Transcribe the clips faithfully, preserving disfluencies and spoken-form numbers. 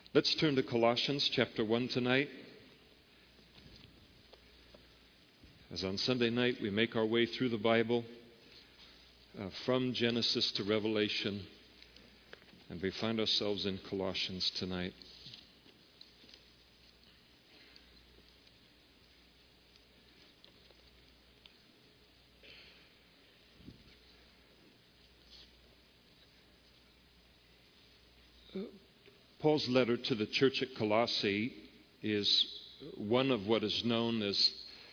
Let's turn to Colossians chapter one tonight. As on Sunday night we make our way through the Bible uh, from Genesis to Revelation, and we find ourselves in Colossians tonight. Paul's letter to the church at Colossae is one of what is known as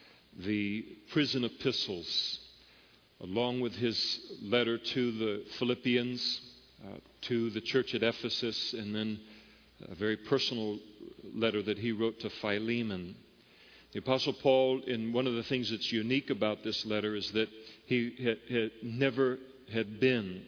the prison epistles, along with his letter to the Philippians, uh, to the church at Ephesus, and then a very personal letter that he wrote to Philemon. The Apostle Paul, in one of the things that's unique about this letter, is that he had, had never had been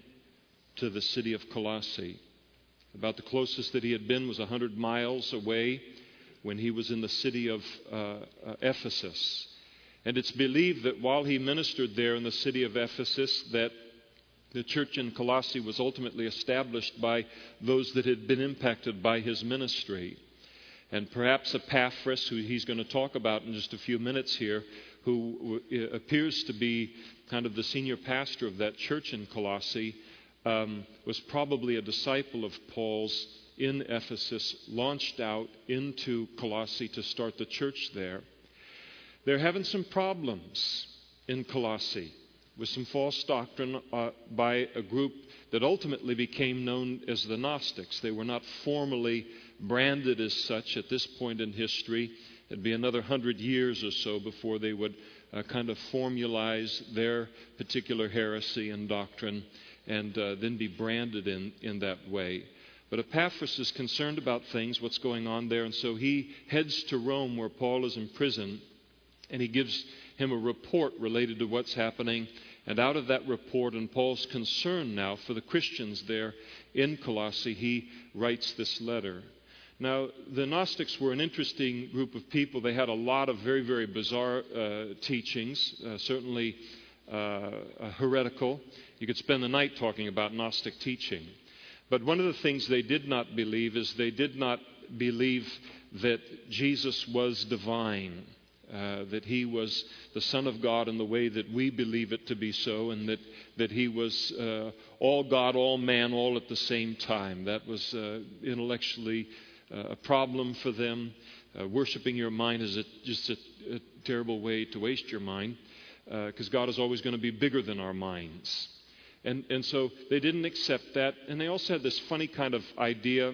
to the city of Colossae. About the closest that he had been was one hundred miles away when he was in the city of uh, uh, Ephesus. And it's believed that while he ministered there in the city of Ephesus, that the church in Colossae was ultimately established by those that had been impacted by his ministry. And perhaps Epaphras, who he's going to talk about in just a few minutes here, who appears to be kind of the senior pastor of that church in Colossae, Um, was probably a disciple of Paul's in Ephesus, launched out into Colossae to start the church there. They're having some problems in Colossae with some false doctrine uh, by a group that ultimately became known as the Gnostics. They were not formally branded as such at this point in history. It'd be another hundred years or so before they would uh, kind of formalize their particular heresy and doctrine and uh, then be branded in, in that way. But Epaphras is concerned about things, what's going on there, and so he heads to Rome where Paul is in prison, and he gives him a report related to what's happening. And out of that report and Paul's concern now for the Christians there in Colossae, he writes this letter. Now, the Gnostics were an interesting group of people. They had a lot of very, very bizarre uh, teachings, uh, certainly uh, uh, heretical. You could spend the night talking about Gnostic teaching. But one of the things they did not believe is they did not believe that Jesus was divine, uh, that he was the Son of God in the way that we believe it to be so, and that, that he was uh, all God, all man, all at the same time. That was uh, intellectually uh, a problem for them. Uh, worshiping your mind is a, just a, a terrible way to waste your mind, because uh, God is always going to be bigger than our minds. And, and so they didn't accept that. And they also had this funny kind of idea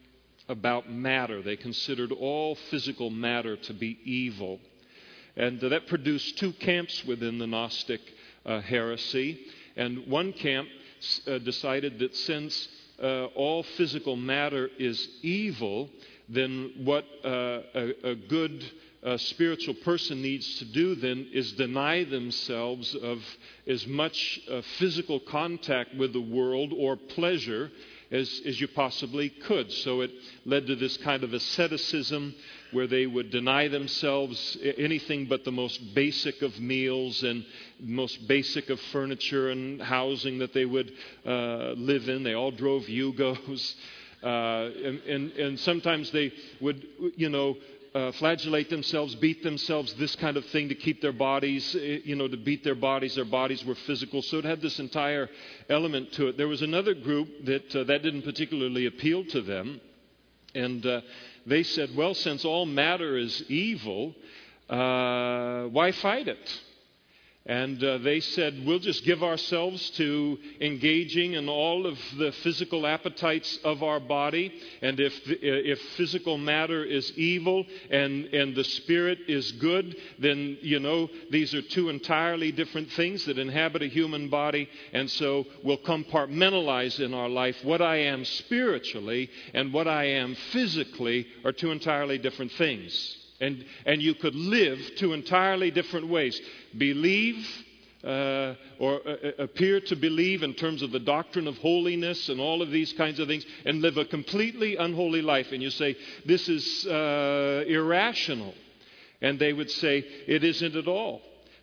about matter. They considered all physical matter to be evil. And uh, that produced two camps within the Gnostic uh, heresy. And one camp uh, decided that since uh, all physical matter is evil, then what uh, a, a good a spiritual person needs to do then is deny themselves of as much uh, physical contact with the world or pleasure as, as you possibly could. So it led to this kind of asceticism where they would deny themselves anything but the most basic of meals and most basic of furniture and housing that they would uh, live in. They all drove Yugos. Uh, and, and, and sometimes they would, you know, Uh, flagellate themselves, beat themselves, this kind of thing to keep their bodies, you know, to beat their bodies. Their bodies were physical. So it had this entire element to it. There was another group that uh, that didn't particularly appeal to them. And uh, they said, well, since all matter is evil, uh, why fight it? And uh, they said, we'll just give ourselves to engaging in all of the physical appetites of our body. And if if physical matter is evil and, and the spirit is good, then, you know, these are two entirely different things that inhabit a human body. And so we'll compartmentalize in our life what I am spiritually and what I am physically are two entirely different things. And and you could live two entirely different ways. Believe uh, or uh, appear to believe in terms of the doctrine of holiness and all of these kinds of things, and live a completely unholy life. And you say, this is uh, irrational. And they would say, it isn't at all.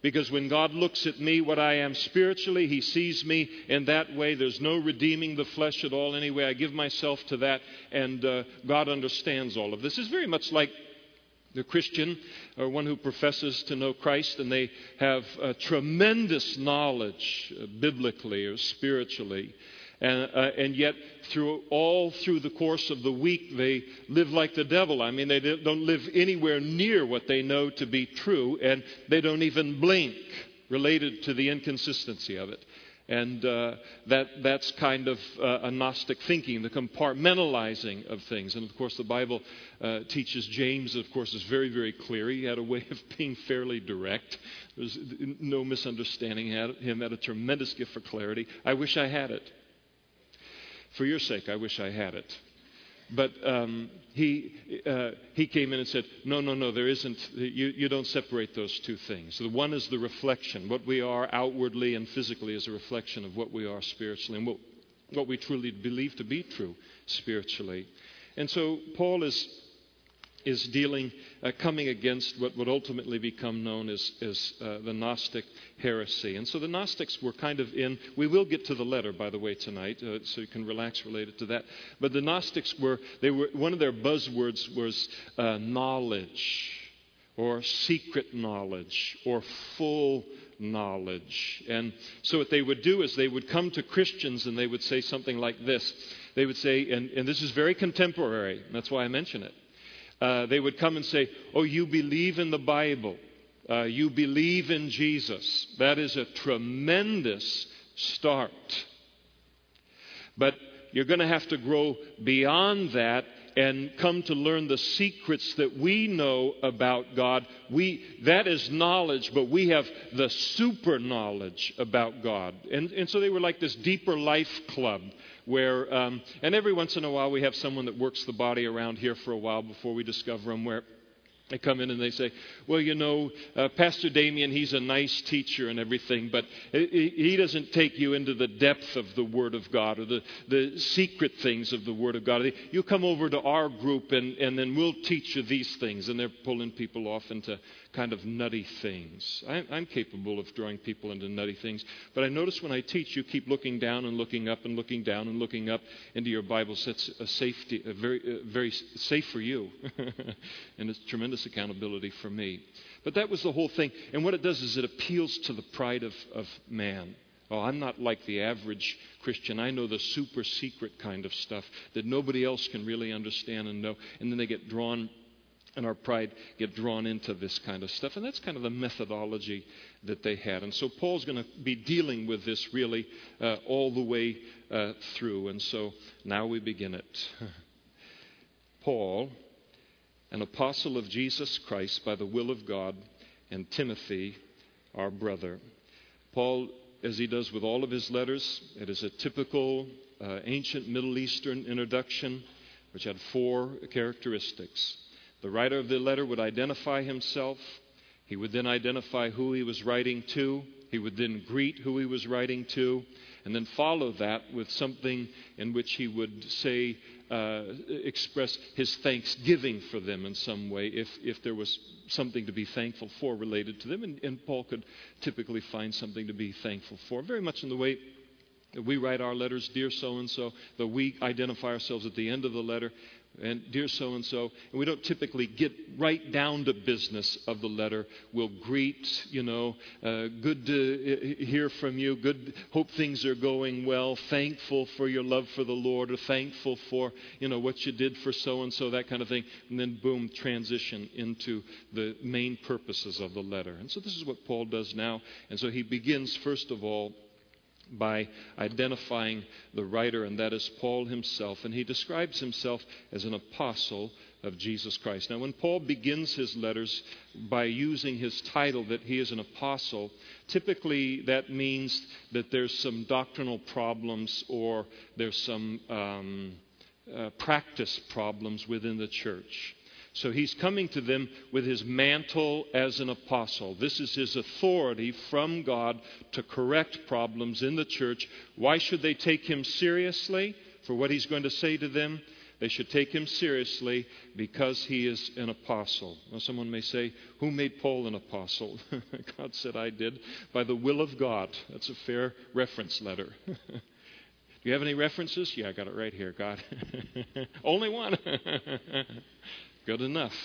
Because when God looks at me, what I am spiritually, He sees me in that way. There's no redeeming the flesh at all anyway. I give myself to that, and uh, God understands all of this. It's very much like the Christian, or one who professes to know Christ, and they have uh, tremendous knowledge uh, biblically or spiritually. And, uh, and yet, through all through the course of the week, they live like the devil. I mean, they don't live anywhere near what they know to be true, and they don't even blink related to the inconsistency of it. And uh, that that's kind of uh, a Gnostic thinking, the compartmentalizing of things. And, of course, the Bible uh, teaches James, of course, is very, very clear. He had a way of being fairly direct. There's no misunderstanding. He had, him had a tremendous gift for clarity. I wish I had it. For your sake, I wish I had it. But um, he uh, he came in and said, no, no, no, there isn't. You, you don't separate those two things. The one is the reflection. What we are outwardly and physically is a reflection of what we are spiritually and what, what we truly believe to be true spiritually. And so Paul is is dealing, uh, coming against what would ultimately become known as, as uh, the Gnostic heresy. And so the Gnostics were kind of in, we will get to the letter, by the way, tonight, uh, so you can relax related to that. But the Gnostics were, they were, one of their buzzwords was uh, knowledge, or secret knowledge, or full knowledge. And so what they would do is they would come to Christians and they would say something like this. They would say, and, and this is very contemporary, that's why I mention it. Uh, they would come and say, oh, you believe in the Bible. Uh, you believe in Jesus. That is a tremendous start. But you're going to have to grow beyond that and come to learn the secrets that we know about God. We that is knowledge, but we have the super knowledge about God. And, and so they were like this deeper life club where, um, and every once in a while we have someone that works the body around here for a while before we discover them, where they come in and they say, well, you know, uh, Pastor Damien, he's a nice teacher and everything, but he doesn't take you into the depth of the Word of God or the, the secret things of the Word of God. You come over to our group and, and then we'll teach you these things. And they're pulling people off into kind of nutty things. I, I'm capable of drawing people into nutty things. But I notice when I teach, you keep looking down and looking up and looking down and looking up into your Bible. So it's a safety, a very, a very safe for you. And it's tremendous accountability for me. But that was the whole thing. And what it does is it appeals to the pride of, of man. Oh, I'm not like the average Christian. I know the super secret kind of stuff that nobody else can really understand and know. And then they get drawn, and our pride get drawn into this kind of stuff. And that's kind of the methodology that they had. And so Paul's going to be dealing with this really uh, all the way uh, through. And so now we begin it. Paul, an apostle of Jesus Christ by the will of God, and Timothy, our brother. Paul, as he does with all of his letters, it is a typical uh, ancient Middle Eastern introduction, which had four characteristics. The writer of the letter would identify himself. He would then identify who he was writing to. He would then greet who he was writing to, and then follow that with something in which he would say, uh, express his thanksgiving for them in some way, if, if there was something to be thankful for related to them. And, and Paul could typically find something to be thankful for, very much in the way that we write our letters, dear so-and-so, though we identify ourselves at the end of the letter, and dear so-and-so, and we don't typically get right down to business of the letter. We'll greet, you know, uh, good to hear from you, good, hope things are going well, thankful for your love for the Lord, or thankful for, you know, what you did for so-and-so, that kind of thing, and then boom, transition into the main purposes of the letter. And so this is what Paul does now, and so he begins, first of all, by identifying the writer, and that is Paul himself. And he describes himself as an apostle of Jesus Christ. Now, when Paul begins his letters by using his title that he is an apostle, typically that means that there's some doctrinal problems or there's some um, uh, practice problems within the church. So he's coming to them with his mantle as an apostle. This is his authority from God to correct problems in the church. Why should they take him seriously for what he's going to say to them? They should take him seriously because he is an apostle. Now, someone may say, who made Paul an apostle? God said I did, by the will of God. That's a fair reference letter. Do you have any references? Yeah, I got it right here, God. Only one. Good enough.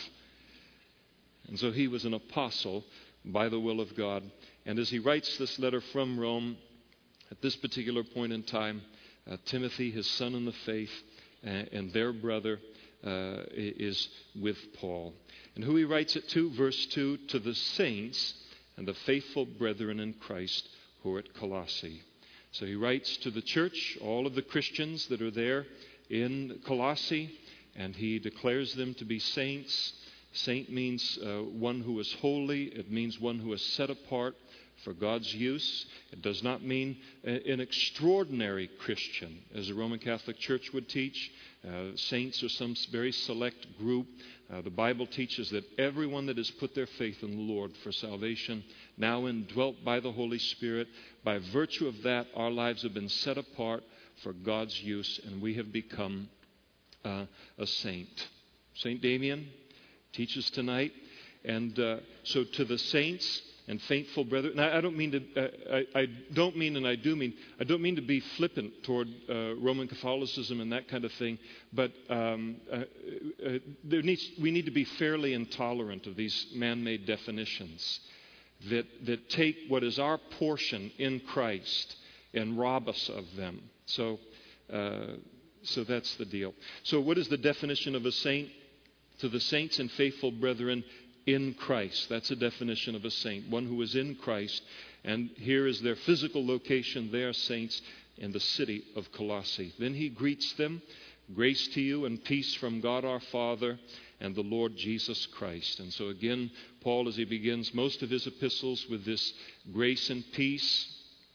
And so he was an apostle by the will of God. And as he writes this letter from Rome, at this particular point in time, uh, Timothy, his son in the faith, uh, and their brother, uh, is with Paul. And who he writes it to, verse two, to the saints and the faithful brethren in Christ who are at Colossae. So he writes to the church, all of the Christians that are there in Colossae, and he declares them to be saints. Saint means uh, one who is holy. It means one who is set apart for God's use. It does not mean an extraordinary Christian, as the Roman Catholic Church would teach. Uh, saints are some very select group. Uh, the Bible teaches that everyone that has put their faith in the Lord for salvation, now indwelt by the Holy Spirit, by virtue of that, our lives have been set apart for God's use, and we have become uh, a saint. Saint Damien teaches tonight. And uh, so to the saints and faithful brethren, now I don't mean to, uh, I, I don't mean and I do mean, I don't mean to be flippant toward uh, Roman Catholicism and that kind of thing, but um, uh, uh, there needs, we need to be fairly intolerant of these man-made definitions that, that take what is our portion in Christ and rob us of them. So, uh, so that's the deal. So what is the definition of a saint? To the saints and faithful brethren in Christ. That's a definition of a saint, one who is in Christ. And here is their physical location. They are saints in the city of Colossae. Then he greets them. Grace to you and peace from God our Father and the Lord Jesus Christ. And so again, Paul, as he begins most of his epistles with this grace and peace,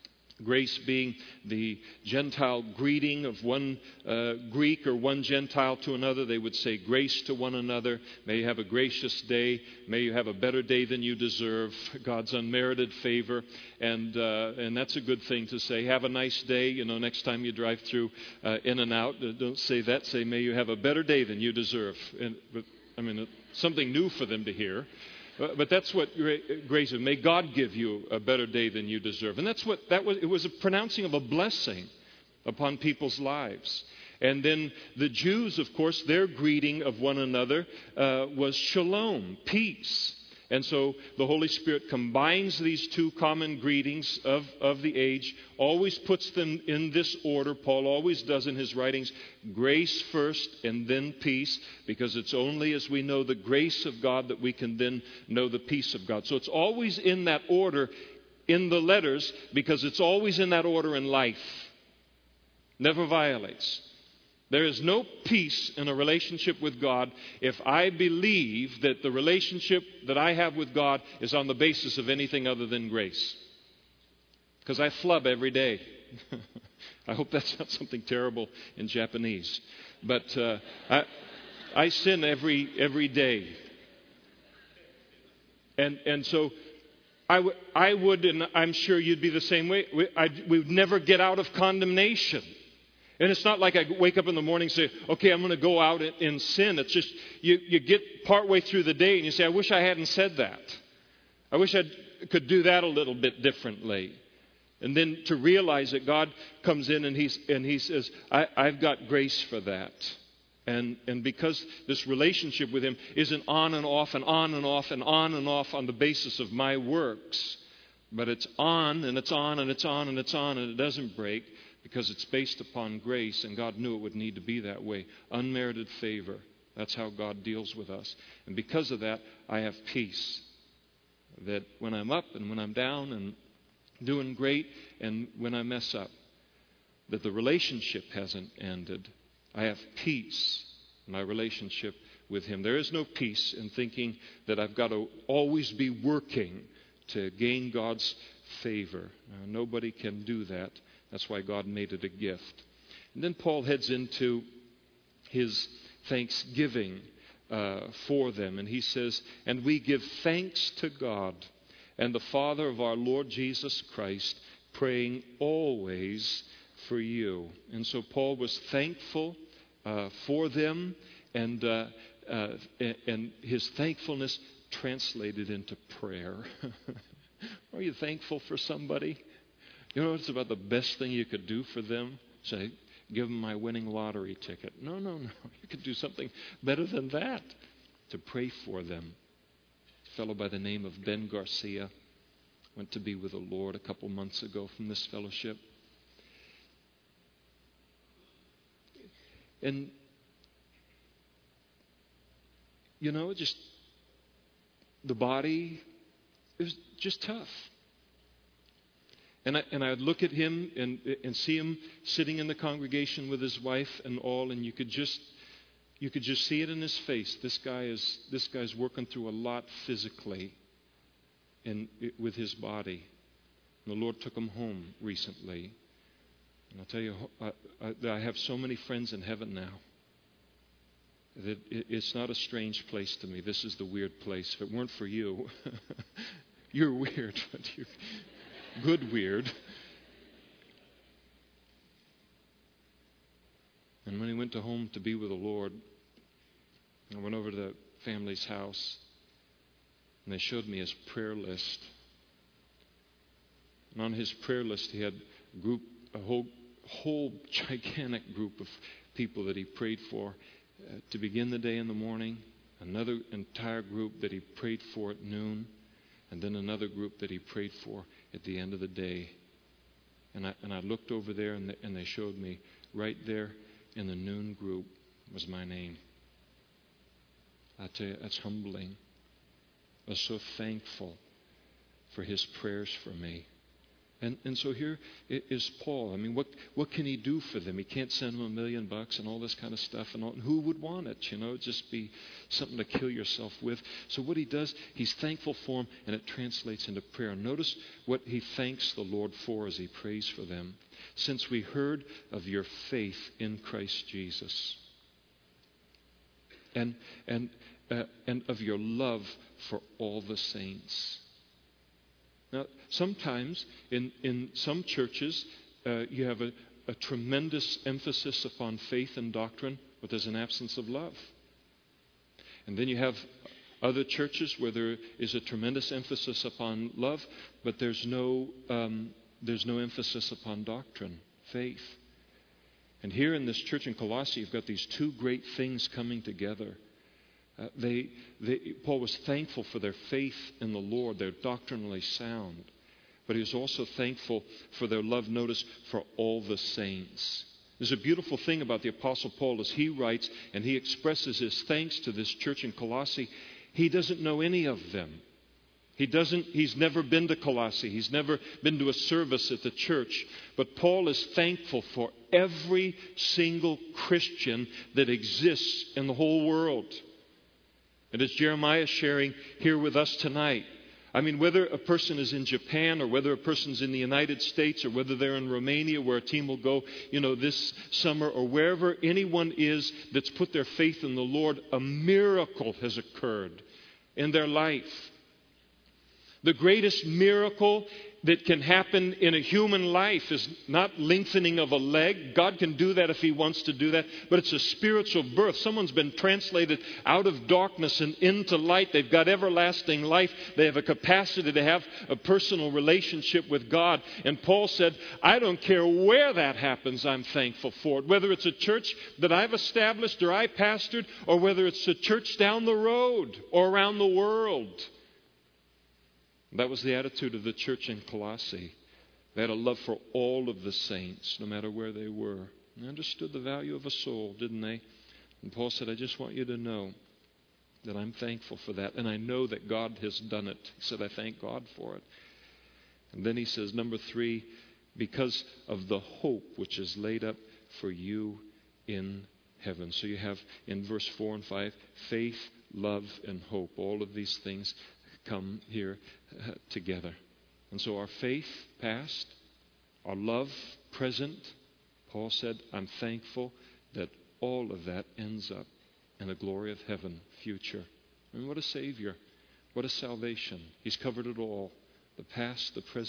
grace being the Gentile greeting of one uh, Greek or one Gentile to another. They would say grace to one another. May you have a gracious day. May you have a better day than you deserve. God's unmerited favor. And uh, and that's a good thing to say. Have a nice day. You know, next time you drive through uh, In-N-Out, don't say that. Say, may you have a better day than you deserve. And, but, I mean, something new for them to hear. But that's what grace is. May God give you a better day than you deserve. And that's what that was. It was a pronouncing of a blessing upon people's lives. And then the Jews, of course, their greeting of one another uh, was shalom, peace. And so the Holy Spirit combines these two common greetings of, of the age, always puts them in this order. Paul always does in his writings, grace first and then peace, because it's only as we know the grace of God that we can then know the peace of God. So it's always in that order in the letters, because it's always in that order in life. Never violates. There is no peace in a relationship with God if I believe that the relationship that I have with God is on the basis of anything other than grace. Because I flub every day. I hope that's not something terrible in Japanese. But uh, I, I sin every every day. And and so I, w- I would, and I'm sure you'd be the same way, we, I, we would never get out of condemnation. And it's not like I wake up in the morning and say, okay, I'm going to go out in, in sin. It's just you, you get partway through the day and you say, I wish I hadn't said that. I wish I could do that a little bit differently. And then to realize that God comes in and, he's, and he says, I, I've got grace for that. And, and because this relationship with him isn't on and off and on and off and on and off on the basis of my works, but it's on and it's on and it's on and it's on and it doesn't break, because it's based upon grace, and God knew it would need to be that way. Unmerited favor. That's how God deals with us. And because of that, I have peace. That when I'm up and when I'm down and doing great and when I mess up, that the relationship hasn't ended. I have peace in my relationship with Him. There is no peace in thinking that I've got to always be working to gain God's favor. Uh, nobody can do that. That's why God made it a gift. And then Paul heads into his thanksgiving uh, for them. And he says, and we give thanks to God and the Father of our Lord Jesus Christ, praying always for you. And so Paul was thankful uh, for them, and, uh, uh, and his thankfulness translated into prayer. Are you thankful for somebody? You know, it's about the best thing you could do for them. Say, give them my winning lottery ticket. No, no, no. You could do something better than that. To pray for them. A fellow by the name of Ben Garcia went to be with the Lord a couple months ago from this fellowship. And, you know, just the body, it was just tough. And I, and I'd look at him and, and see him sitting in the congregation with his wife and all, and you could just you could just see it in his face. This guy is this guy's working through a lot physically and with his body. And the Lord took him home recently. And I'll tell you, I, I, I have so many friends in heaven now that it, it's not a strange place to me. This is the weird place. If it weren't for you, you're weird, but you're good weird. And when he went to home to be with the Lord, I went over to the family's house, and they showed me his prayer list. And on his prayer list, he had a group, a whole, whole gigantic group of people that he prayed for uh, to begin the day in the morning, another entire group that he prayed for at noon, and then another group that he prayed for at the end of the day. And I, and I looked over there, and, the, and they showed me right there in the noon group was my name. I tell you, that's humbling. I was so thankful for his prayers for me. And and so here is Paul. I mean, what what can he do for them? He can't send them a million bucks and all this kind of stuff. And, all, and who would want it? You know, it'd just be something to kill yourself with. So what he does, he's thankful for them, and it translates into prayer. Notice what he thanks the Lord for as he prays for them. Since we heard of your faith in Christ Jesus, and and uh, and of your love for all the saints. Now, sometimes in, in some churches, uh, you have a, a tremendous emphasis upon faith and doctrine, but there's an absence of love. And then you have other churches where there is a tremendous emphasis upon love, but there's no um, there's no emphasis upon doctrine, faith. And here in this church in Colossae, you've got these two great things coming together. Uh, they, they, Paul was thankful for their faith in the Lord. They're doctrinally sound. But he was also thankful for their love, notice, for all the saints. There's a beautiful thing about the Apostle Paul as he writes and he expresses his thanks to this church in Colossae. He doesn't know any of them. He doesn't, he's never been to Colossae. He's never been to a service at the church. But Paul is thankful for every single Christian that exists in the whole world. And as Jeremiah is sharing here with us tonight, I mean, whether a person is in Japan or whether a person's in the United States or whether they're in Romania where a team will go, you know, this summer, or wherever anyone is that's put their faith in the Lord, a miracle has occurred in their life. The greatest miracle that can happen in a human life is not lengthening of a leg. God can do that if He wants to do that. But it's a spiritual birth. Someone's been translated out of darkness and into light. They've got everlasting life. They have a capacity to have a personal relationship with God. And Paul said, I don't care where that happens, I'm thankful for it. Whether it's a church that I've established or I pastored, or whether it's a church down the road or around the world. That was the attitude of the church in Colossae. They had a love for all of the saints, no matter where they were. They understood the value of a soul, didn't they? And Paul said, I just want you to know that I'm thankful for that. And I know that God has done it. He said, I thank God for it. And then he says, number three, because of the hope which is laid up for you in heaven. So you have in verse four and five, faith, love, and hope. All of these things come here uh, together. And so our faith, past, our love, present, Paul said, I'm thankful that all of that ends up in the glory of heaven, future. And what a Savior. What a salvation. He's covered it all. The past, the present,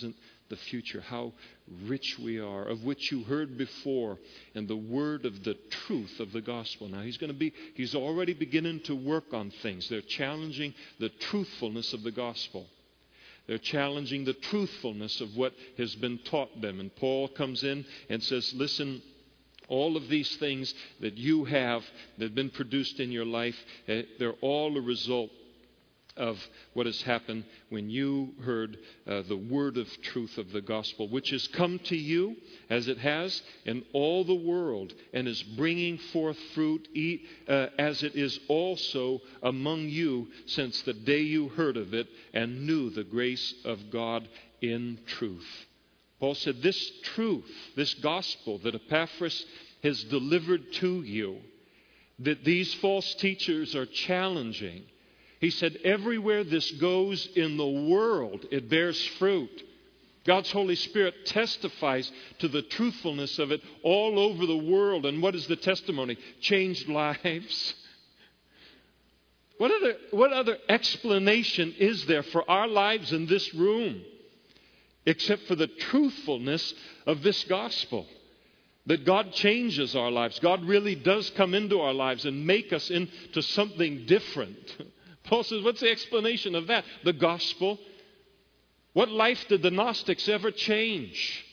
the future, how rich we are, of which you heard before, and the word of the truth of the gospel. Now he's going to be, he's already beginning to work on things. They're challenging the truthfulness of the gospel. They're challenging the truthfulness of what has been taught them. And Paul comes in and says, listen, all of these things that you have that have been produced in your life, uh, they're all a result of what has happened when you heard uh, the word of truth of the gospel, which has come to you as it has in all the world and is bringing forth fruit e- uh, as it is also among you since the day you heard of it and knew the grace of God in truth. Paul said this truth, this gospel that Epaphras has delivered to you, that these false teachers are challenging, he said, everywhere this goes in the world, it bears fruit. God's Holy Spirit testifies to the truthfulness of it all over the world. And what is the testimony? Changed lives. What other, what other explanation is there for our lives in this room except for the truthfulness of this gospel? That God changes our lives. God really does come into our lives and make us into something different. Paul says, what's the explanation of that? The gospel. What life did the Gnostics ever change?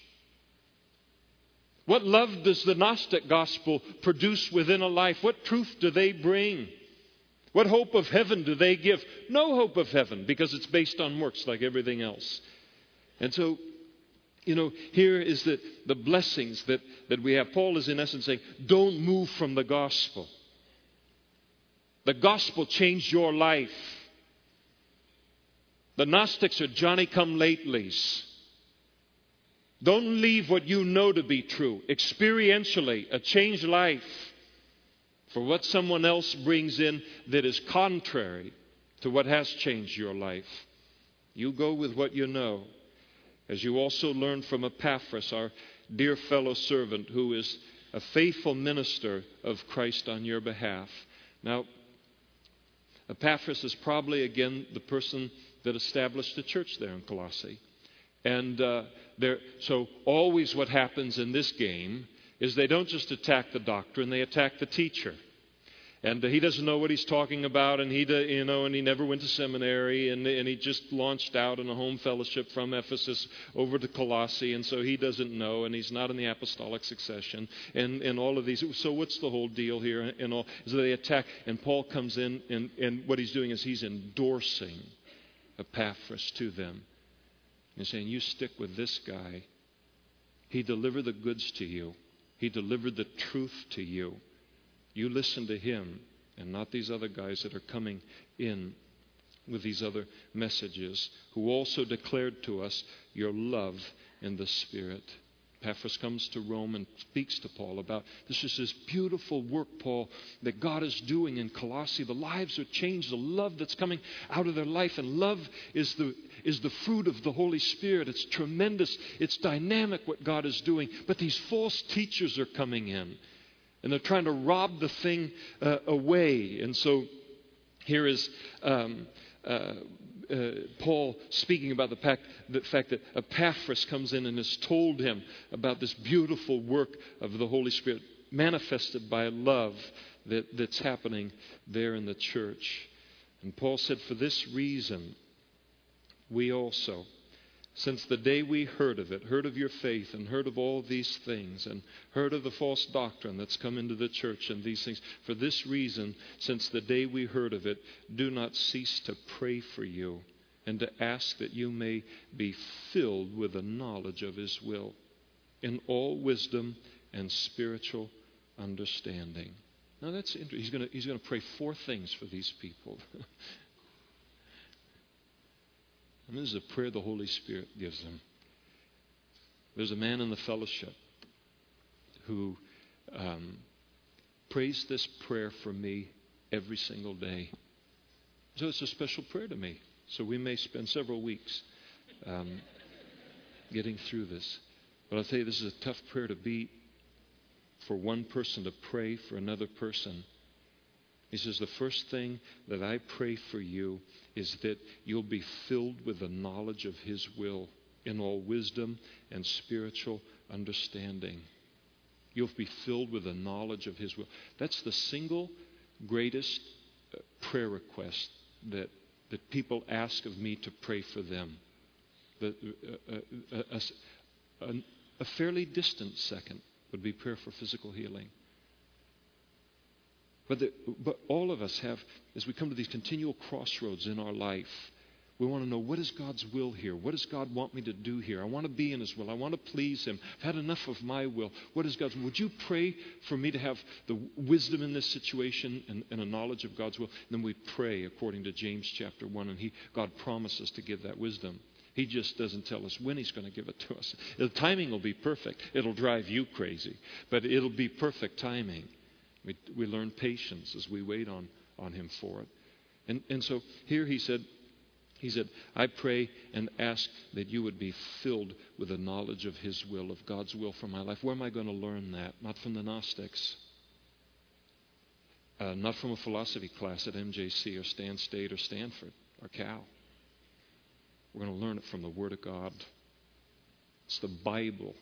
What love does the Gnostic gospel produce within a life? What truth do they bring? What hope of heaven do they give? No hope of heaven, because it's based on works like everything else. And so, you know, here is the, the blessings that, that we have. Paul is in essence saying, don't move from the gospel. The gospel changed your life. The Gnostics are Johnny-come-latelys. Don't leave what you know to be true. Experientially, a changed life for what someone else brings in that is contrary to what has changed your life. You go with what you know. As you also learned from Epaphras, our dear fellow servant, who is a faithful minister of Christ on your behalf. Now, Epaphras is probably, again, the person that established the church there in Colossae. And uh, there, so always what happens in this game is they don't just attack the doctrine, they attack the teacher. And uh, he doesn't know what he's talking about, and he, you know, and he never went to seminary, and, and he just launched out in a home fellowship from Ephesus over to Colossae, and so he doesn't know, and he's not in the apostolic succession, and, and all of these. So what's the whole deal here? And all so they attack, and Paul comes in, and, and what he's doing is he's endorsing Epaphras to them, and saying, "You stick with this guy. He delivered the goods to you. He delivered the truth to you. You listen to him and not these other guys that are coming in with these other messages, who also declared to us your love in the Spirit." Epaphras comes to Rome and speaks to Paul about this is this beautiful work, Paul, that God is doing in Colossae. The lives are changed, the love that's coming out of their life. And love is the, is the fruit of the Holy Spirit. It's tremendous. It's dynamic what God is doing. But these false teachers are coming in. And they're trying to rob the thing uh, away. And so here is um, uh, uh, Paul speaking about the fact, the fact that Epaphras comes in and has told him about this beautiful work of the Holy Spirit manifested by love that, that's happening there in the church. And Paul said, for this reason, we also, since the day we heard of it, heard of your faith and heard of all these things and heard of the false doctrine that's come into the church and these things, for this reason, since the day we heard of it, do not cease to pray for you and to ask that you may be filled with the knowledge of his will in all wisdom and spiritual understanding. Now that's interesting. He's going to, he's going to pray four things for these people. And this is a prayer the Holy Spirit gives them. There's a man in the fellowship who um, prays this prayer for me every single day. So it's a special prayer to me. So we may spend several weeks um, getting through this. But I'll tell you, this is a tough prayer to be for one person to pray for another person. He says, the first thing that I pray for you is that you'll be filled with the knowledge of his will in all wisdom and spiritual understanding. You'll be filled with the knowledge of His will. That's the single greatest uh, prayer request that, that people ask of me to pray for them. The, uh, uh, uh, a, a fairly distant second would be prayer for physical healing. But, the, but all of us have, as we come to these continual crossroads in our life, we want to know, what is God's will here? What does God want me to do here? I want to be in His will. I want to please Him. I've had enough of my will. What is God's will? Would you pray for me to have the wisdom in this situation and, and a knowledge of God's will? And then we pray according to James chapter one, and he, God promises to give that wisdom. He just doesn't tell us when He's going to give it to us. The timing will be perfect. It'll drive you crazy, but it'll be perfect timing. We, we learn patience as we wait on, on Him for it. And, and so here he said, He said, I pray and ask that you would be filled with a knowledge of His will, of God's will for my life. Where am I going to learn that? Not from the Gnostics. Uh, not from a philosophy class at M J C or Stan State or Stanford or Cal. We're going to learn it from the Word of God. It's the Bible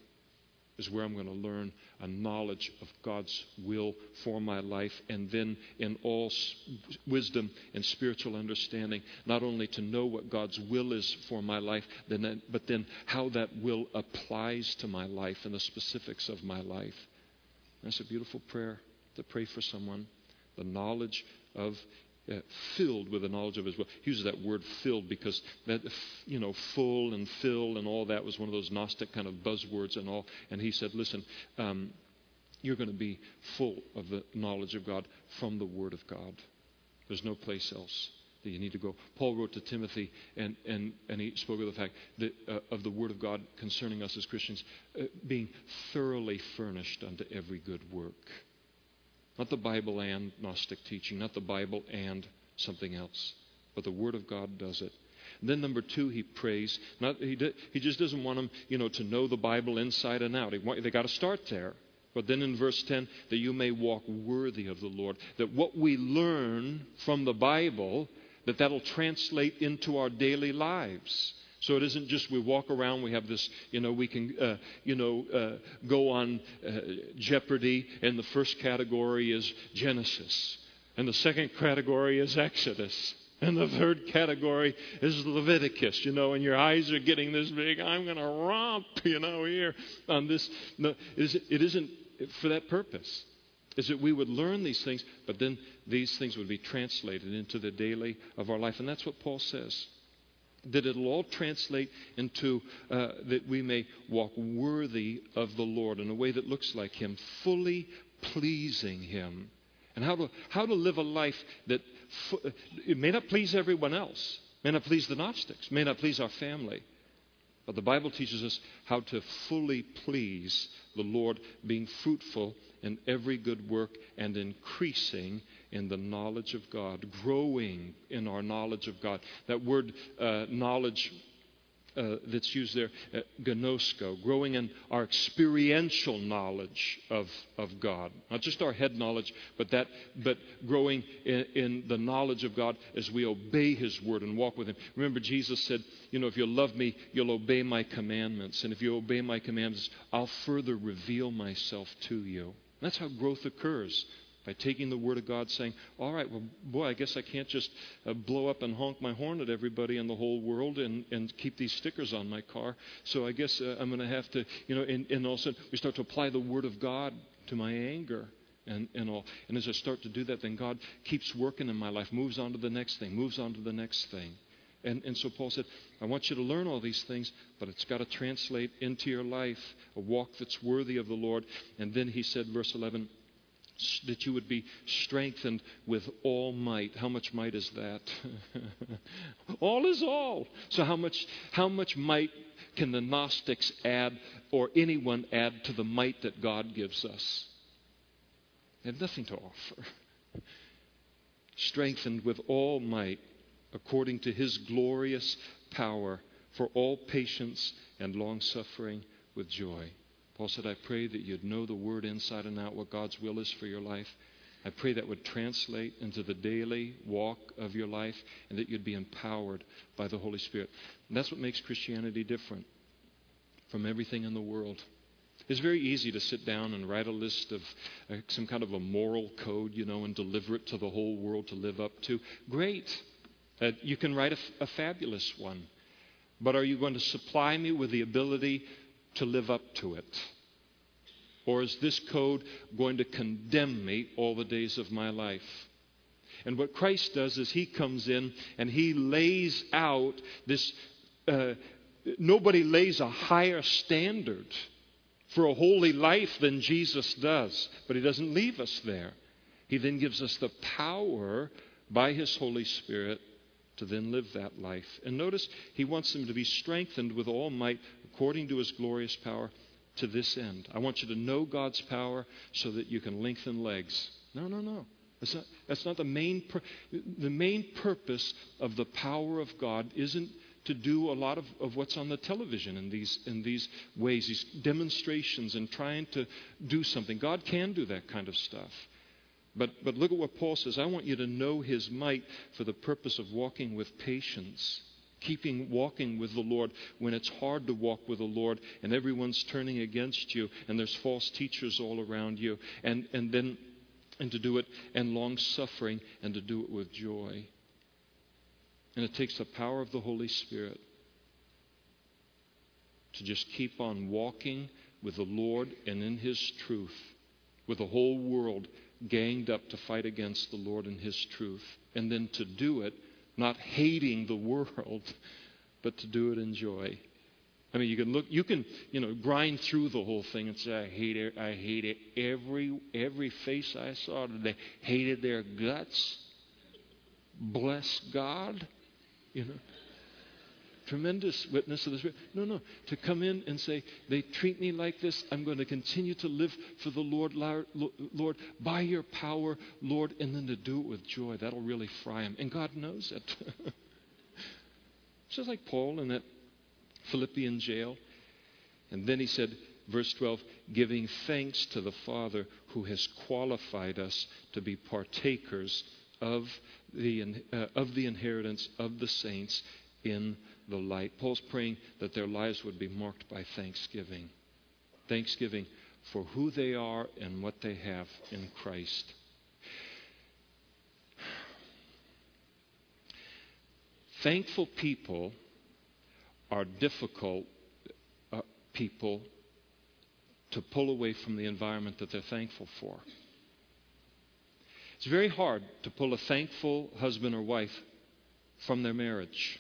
is where I'm going to learn a knowledge of God's will for my life, and then in all s- wisdom and spiritual understanding, not only to know what God's will is for my life, then, but then how that will applies to my life and the specifics of my life. That's a beautiful prayer to pray for someone. The knowledge of Uh, filled with the knowledge of His will. He uses that word filled because that, you know, full and fill and all that was one of those Gnostic kind of buzzwords and all. And he said, listen, um, you're going to be full of the knowledge of God from the Word of God. There's no place else that you need to go. Paul wrote to Timothy, and, and, and he spoke of the fact that uh, of the Word of God concerning us as Christians, uh, being thoroughly furnished unto every good work. Not the Bible and Gnostic teaching, not the Bible and something else, but the Word of God does it. And then number two, he prays. Not he, he just doesn't want them, you know, to know the Bible inside and out. He want, they got to start there. But then in verse ten, that you may walk worthy of the Lord. That what we learn from the Bible, that that'll translate into our daily lives. So it isn't just we walk around, we have this, you know, we can, uh, you know, uh, go on uh, Jeopardy, and the first category is Genesis, and the second category is Exodus, and the third category is Leviticus, you know, and your eyes are getting this big. I'm going to romp, you know, here on this. No, it isn't for that purpose. Is that we would learn these things, but then these things would be translated into the daily of our life, and that's what Paul says. That it'll all translate into uh, that we may walk worthy of the Lord in a way that looks like Him, fully pleasing Him. And how to how to live a life that fu- it may not please everyone else, may not please the Gnostics, may not please our family. But the Bible teaches us how to fully please the Lord, being fruitful in every good work and increasing in the knowledge of God, growing in our knowledge of God. That word uh, knowledge uh, that's used there, uh, gnosko, growing in our experiential knowledge of, of God. Not just our head knowledge, but that, but growing in, in the knowledge of God as we obey His word and walk with Him. Remember, Jesus said, you know, if you love me, you'll obey my commandments. And if you obey my commandments, I'll further reveal myself to you. That's how growth occurs. By taking the Word of God, saying, all right, well, boy, I guess I can't just uh, blow up and honk my horn at everybody in the whole world and, and keep these stickers on my car. So I guess uh, I'm going to have to, you know, and, and all of a sudden we start to apply the Word of God to my anger and, and all. And as I start to do that, then God keeps working in my life, moves on to the next thing, moves on to the next thing. And, and so Paul said, I want you to learn all these things, but it's got to translate into your life, a walk that's worthy of the Lord. And then he said, verse eleven, that you would be strengthened with all might. How much might is that? All is all. So how much how much might can the Gnostics add, or anyone add, to the might that God gives us? They have nothing to offer. Strengthened with all might according to His glorious power for all patience and long-suffering with joy. Paul said, I pray that you'd know the Word inside and out, what God's will is for your life. I pray that would translate into the daily walk of your life, and that you'd be empowered by the Holy Spirit. And that's what makes Christianity different. from everything in the world. It's very easy to sit down and write a list of uh, some kind of a moral code, you know, and deliver it to the whole world to live up to. Great. Uh, you can write a, f- a fabulous one. But are you going to supply me with the ability to live up to it? Or is this code going to condemn me all the days of my life? And what Christ does is he comes in and he lays out this, uh, nobody lays a higher standard for a holy life than Jesus does. But he doesn't leave us there. He then gives us the power by his Holy Spirit to then live that life. And notice, he wants them to be strengthened with all might according to his glorious power to this end. I want you to know God's power so that you can lengthen legs. No, no, no. That's not, that's not the main pur- the main purpose of the power of God isn't to do a lot of, of what's on the television in these in these ways, these demonstrations and trying to do something. God can do that kind of stuff. But but look at what Paul says. I want you to know his might for the purpose of walking with patience. Keeping walking with the Lord when it's hard to walk with the Lord and everyone's turning against you and there's false teachers all around you. And, and then and to do it and long suffering and to do it with joy. And it takes the power of the Holy Spirit to just keep on walking with the Lord and in his truth, with the whole world ganged up to fight against the Lord and his truth. And then to do it not hating the world, but to do it in joy. I mean, you can look, you can, you know, grind through the whole thing and say, I hate it, I hate it. Every, every face I saw today hated their guts. Bless God. You know, tremendous witness of the Spirit. No, no, to come in and say, they treat me like this. I'm going to continue to live for the Lord, Lord, by your power, Lord, and then to do it with joy. That'll really fry him. And God knows it. Just like Paul in that Philippian jail. And then he said, verse twelve, giving thanks to the Father who has qualified us to be partakers of the, uh, of the inheritance of the saints in the light. Paul's praying that their lives would be marked by thanksgiving. Thanksgiving for who they are and what they have in Christ. Thankful people are difficult uh, people to pull away from the environment that they're thankful for. It's very hard to pull a thankful husband or wife from their marriage,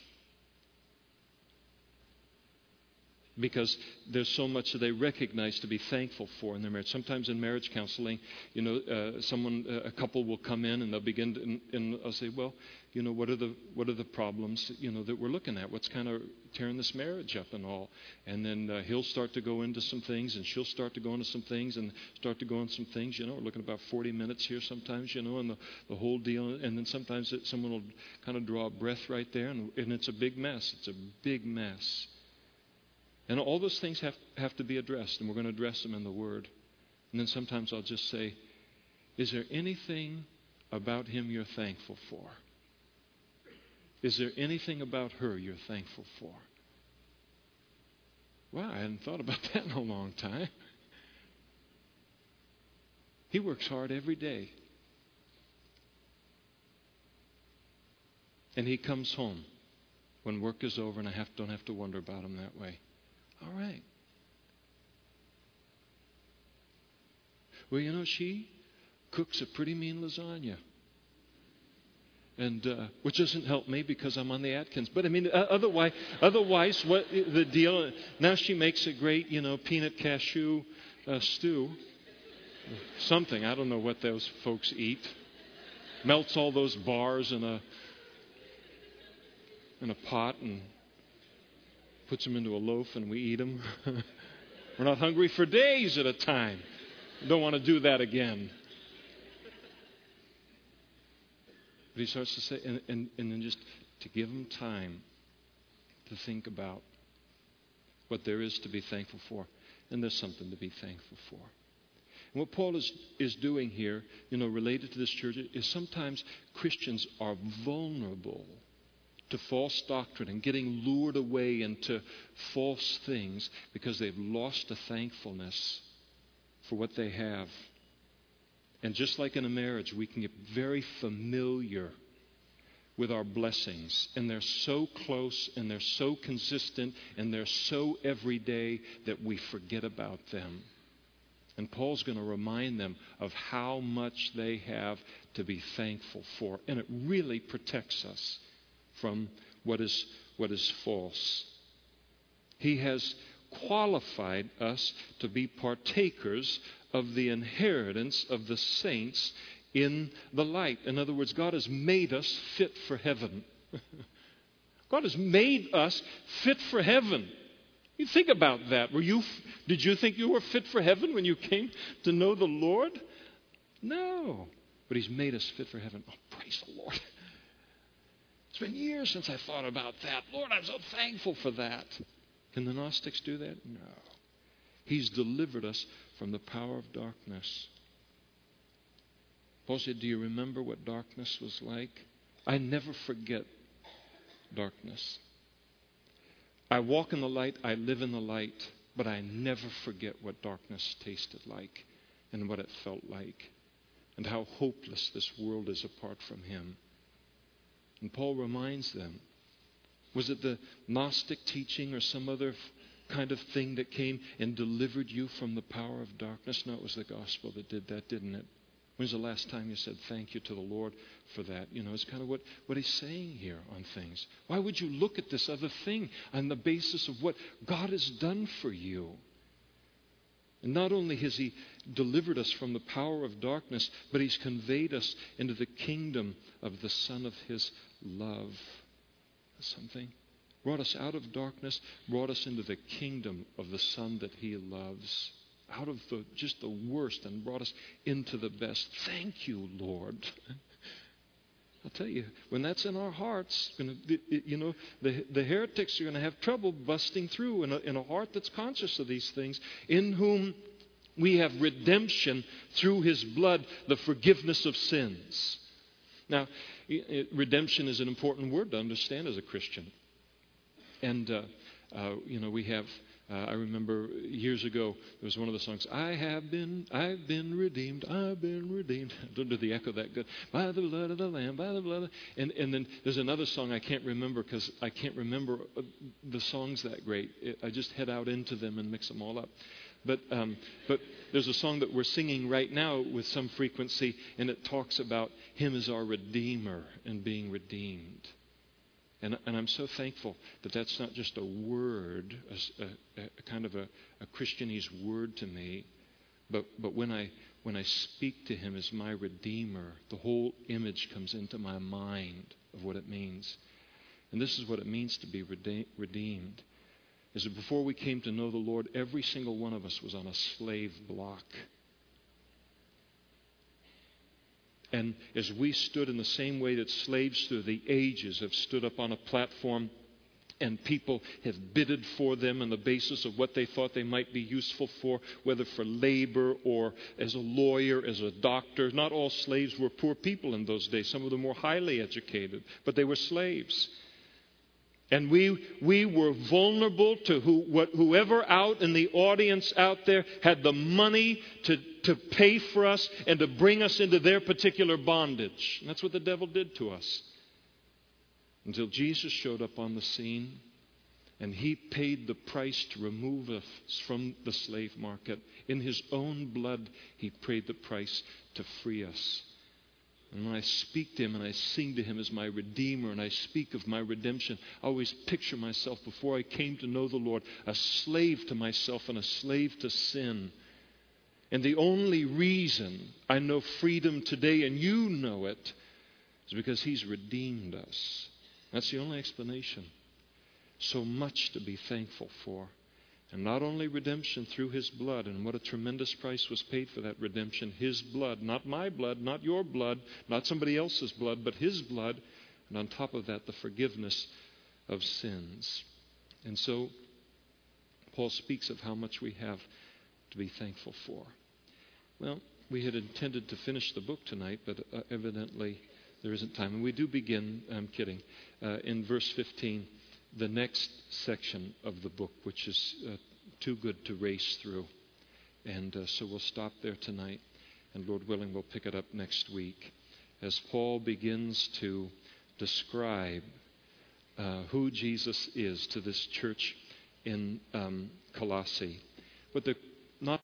because there's so much that they recognize to be thankful for in their marriage. Sometimes in marriage counseling, you know, uh, someone, uh, a couple will come in and they'll begin to, and, and I'll say, well, you know, what are the what are the problems, you know, that we're looking at? What's kind of tearing this marriage up and all? And then uh, he'll start to go into some things, and she'll start to go into some things, and start to go into some things. You know, we're looking about forty minutes here sometimes, you know, and the, the whole deal. And then sometimes it, someone will kind of draw a breath right there, and, and it's a big mess. It's a big mess. And all those things have, have to be addressed, and we're going to address them in the Word. And then sometimes I'll just say, is there anything about him you're thankful for? Is there anything about her you're thankful for? Wow, I hadn't thought about that in a long time. He works hard every day. And he comes home when work is over, and I have, don't have to wonder about him that way. All right. Well, you know, she cooks a pretty mean lasagna. And uh, which doesn't help me because I'm on the Atkins. But I mean, uh, otherwise, otherwise, what the deal? Now she makes a great, you know, peanut cashew uh, stew. Something, I don't know what those folks eat. Melts all those bars in a in a pot and puts them into a loaf, and we eat them. We're not hungry for days at a time. Don't want to do that again. But he starts to say, and, and, and then just to give them time to think about what there is to be thankful for. And there's something to be thankful for. And what Paul is, is doing here, you know, related to this church, is sometimes Christians are vulnerable to false doctrine and getting lured away into false things because they've lost a thankfulness for what they have. And just like in a marriage, we can get very familiar with our blessings. And they're so close and they're so consistent and they're so everyday that we forget about them. And Paul's going to remind them of how much they have to be thankful for. And it really protects us from what is, what is false. He has qualified us to be partakers of the inheritance of the saints in the light. In other words, God has made us fit for heaven. God has made us fit for heaven. You think about that. Were you? Did you think you were fit for heaven when you came to know the Lord? No. But He's made us fit for heaven. Oh, praise the Lord. It's been years since I thought about that. Lord, I'm so thankful for that. Can the Gnostics do that? No. He's delivered us from the power of darkness. Paul said, do you remember what darkness was like? I never forget darkness. I walk in the light, I live in the light, but I never forget what darkness tasted like and what it felt like and how hopeless this world is apart from Him. And Paul reminds them, was it the Gnostic teaching or some other kind of thing that came and delivered you from the power of darkness? No, it was the gospel that did that, didn't it? When's the last time you said thank you to the Lord for that? You know, it's kind of what, what he's saying here on things. Why would you look at this other thing on the basis of what God has done for you? And not only has He delivered us from the power of darkness, but He's conveyed us into the kingdom of the Son of His love. Something. Brought us out of darkness, brought us into the kingdom of the Son that He loves. Out of the just the worst and brought us into the best. Thank you, Lord. I'll tell you, when that's in our hearts, you know, the, the heretics are going to have trouble busting through in a, in a heart that's conscious of these things, in whom we have redemption through His blood, the forgiveness of sins. Now, it, redemption is an important word to understand as a Christian. And, uh, uh, you know, we have... Uh, I remember years ago, there was one of the songs, I have been, I've been redeemed, I've been redeemed. I don't do the echo that good. By the blood of the Lamb, by the blood of... And, and then there's another song I can't remember because I can't remember the songs that great. It, I just head out into them and mix them all up. But, um, but there's a song that we're singing right now with some frequency, and it talks about Him as our Redeemer and being redeemed. And, and I'm so thankful that that's not just a word, a, a, a kind of a, a Christianese word to me, but, but when I when I speak to Him as my Redeemer, the whole image comes into my mind of what it means. And this is what it means to be redeemed. Is that before we came to know the Lord, every single one of us was on a slave block. And as we stood in the same way that slaves through the ages have stood up on a platform and people have bidded for them on the basis of what they thought they might be useful for, whether for labor or as a lawyer, as a doctor. Not all slaves were poor people in those days. Some of them were highly educated, but they were slaves. And we we were vulnerable to who, what, whoever out in the audience out there had the money to, to pay for us and to bring us into their particular bondage. And that's what the devil did to us. Until Jesus showed up on the scene and He paid the price to remove us from the slave market. In His own blood, He paid the price to free us. And when I speak to Him and I sing to Him as my Redeemer and I speak of my redemption, I always picture myself before I came to know the Lord, a slave to myself and a slave to sin. And the only reason I know freedom today, and you know it, is because He's redeemed us. That's the only explanation. So much to be thankful for. And not only redemption through His blood, and what a tremendous price was paid for that redemption. His blood, not my blood, not your blood, not somebody else's blood, but His blood. And on top of that, the forgiveness of sins. And so, Paul speaks of how much we have to be thankful for. Well, we had intended to finish the book tonight, but uh, evidently there isn't time. And we do begin, I'm kidding, uh, in verse fifteen, the next section of the book, which is uh, too good to race through. And uh, so we'll stop there tonight. And Lord willing, we'll pick it up next week as Paul begins to describe uh, who Jesus is to this church in um, Colossae. But the